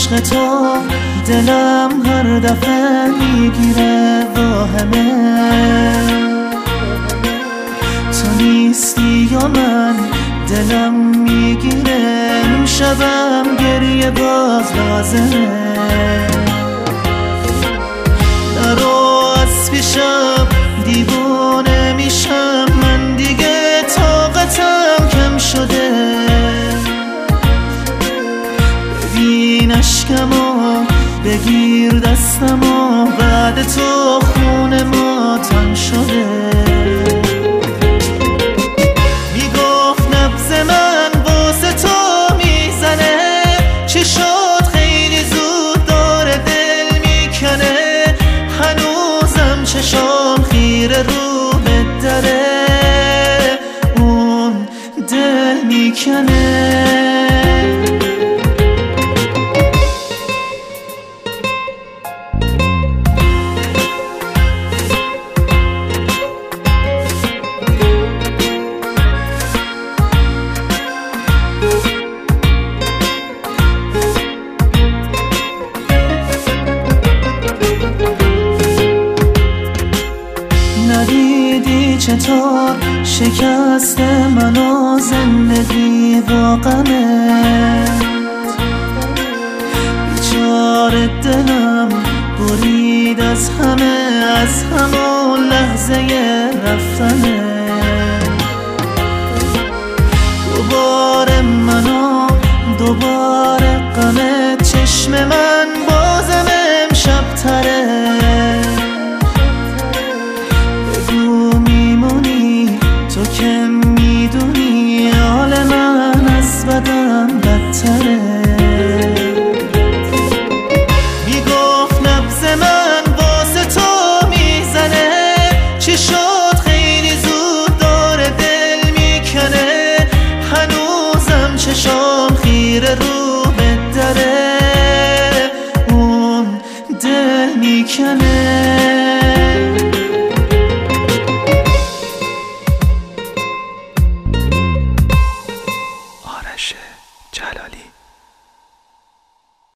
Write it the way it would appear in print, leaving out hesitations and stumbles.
عشق تو دلم هر دفعه میگیره واهمه، تو نیستی یا من دلم میگیره، شبم گریه باز لازمه. نرو از پیشم دیوانه میشم، من دیگه طاقتم کم شده. ببین اشکمو بگیر دستمو، بعد تو خون ما تن شده. میگفت نبض من واسه تو میزنه، چی شد خیلی زود داره دل میکنه، هنوزم چشام خیره رو به دره، اون دل میکنه. ندیدی چطور شکست منو زندگی با غمت، بیچاره دلم برید از همه، از همون لحظه رفتنه. دوباره منو دوباره غمت، چشم من بازم امشب تره. که میدونی حال من از بدم بدتره. میگفت نبض من واسه تو میزنه، چی شد خیلی زود داره دل میکنه، هنوزم چشام خیره رو به دره، اون دل میکنه.